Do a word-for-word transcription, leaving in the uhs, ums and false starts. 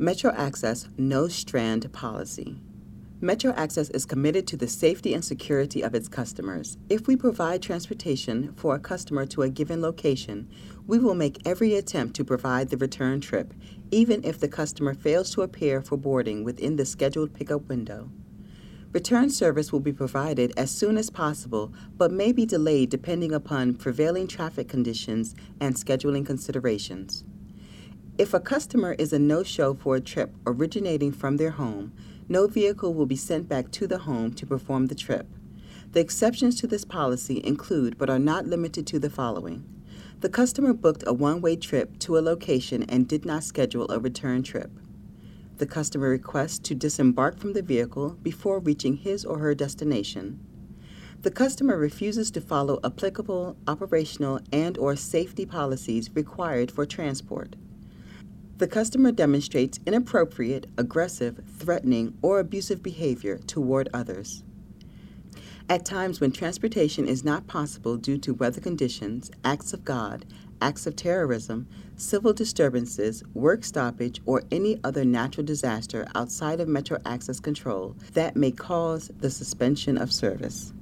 Metro Access No Strand Policy. Metro Access is committed to the safety and security of its customers. If we provide transportation for a customer to a given location, we will make every attempt to provide the return trip, even if the customer fails to appear for boarding within the scheduled pickup window. Return service will be provided as soon as possible, but may be delayed depending upon prevailing traffic conditions and scheduling considerations. If a customer is a no-show for a trip originating from their home, no vehicle will be sent back to the home to perform the trip. The exceptions to this policy include, but are not limited to, the following. The customer booked a one-way trip to a location and did not schedule a return trip. The customer requests to disembark from the vehicle before reaching his or her destination. The customer refuses to follow applicable operational and or safety policies required for transport. The customer demonstrates inappropriate, aggressive, threatening, or abusive behavior toward others. At times when transportation is not possible due to weather conditions, acts of God, acts of terrorism, civil disturbances, work stoppage, or any other natural disaster outside of Metro Access control that may cause the suspension of service.